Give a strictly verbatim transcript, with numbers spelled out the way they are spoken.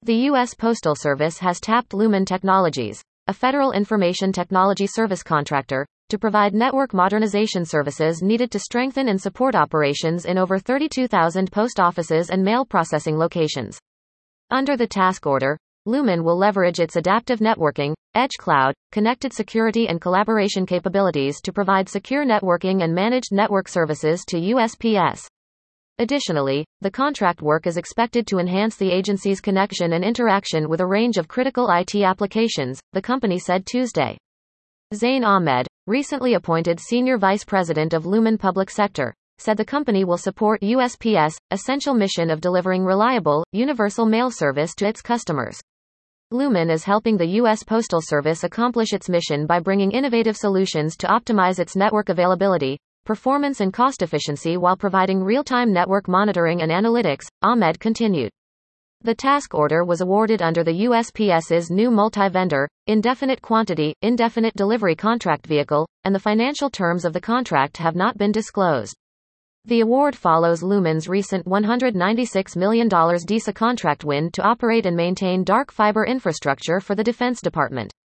The U S Postal Service has tapped Lumen Technologies, a federal information technology service contractor, to provide network modernization services needed to strengthen and support operations in over thirty-two thousand post offices and mail processing locations. Under the task order, Lumen will leverage its adaptive networking, edge cloud, connected security and collaboration capabilities to provide secure networking and managed network services to U S P S. Additionally, the contract work is expected to enhance the agency's connection and interaction with a range of critical I T applications, the company said Tuesday. Zain Ahmed, recently appointed Senior Vice President of Lumen Public Sector, said the company will support U S P S' essential mission of delivering reliable, universal mail service to its customers. Lumen is helping the U S Postal Service accomplish its mission by bringing innovative solutions to optimize its network availability, performance and cost efficiency while providing real-time network monitoring and analytics, Ahmed continued. The task order was awarded under the U S P S's new multi-vendor, indefinite quantity, indefinite delivery contract vehicle, and the financial terms of the contract have not been disclosed. The award follows Lumen's recent one hundred ninety-six million dollars D I S A contract win to operate and maintain dark fiber infrastructure for the Defense Department.